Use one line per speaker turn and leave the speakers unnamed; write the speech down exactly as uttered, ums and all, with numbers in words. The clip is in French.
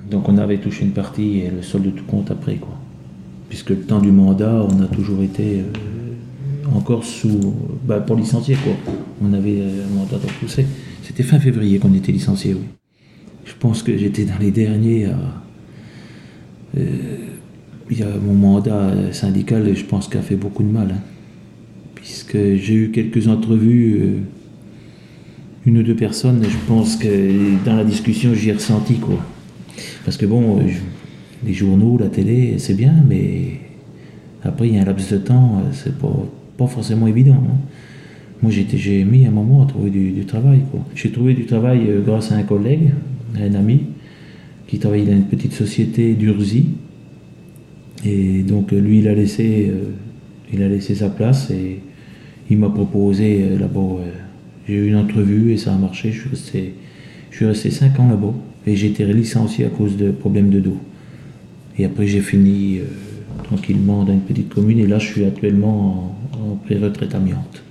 Donc on avait touché une partie et le solde de tout compte après, quoi. Puisque le temps du mandat, on a toujours été euh, encore sous... Bah, pour licencier, quoi. On avait euh, un mandat de repousser. C'était fin février qu'on était licencié, oui. Je pense que j'étais dans les derniers à... Euh, il y a mon mandat syndical, je pense, qu'il a fait beaucoup de mal. Hein, puisque j'ai eu quelques entrevues, euh, une ou deux personnes, je pense que dans la discussion, j'y ai ressenti, quoi. Parce que bon, je, les journaux, la télé, c'est bien, mais après, il y a un laps de temps, c'est pas, pas forcément évident. Hein. Moi, j'étais, j'ai mis un moment à trouver du, du travail, quoi. J'ai trouvé du travail euh, grâce à un collègue, un ami, qui travaillait dans une petite société d'Urzy. Et donc, lui, il a laissé, euh, il a laissé sa place et il m'a proposé euh, là-bas. Euh, j'ai eu une entrevue et ça a marché. Je suis resté, je suis resté cinq ans là-bas. Et j'ai été licencié à cause de problèmes de dos. Et après, j'ai fini euh, tranquillement dans une petite commune. Et là, je suis actuellement en, en pré-retraite amiante.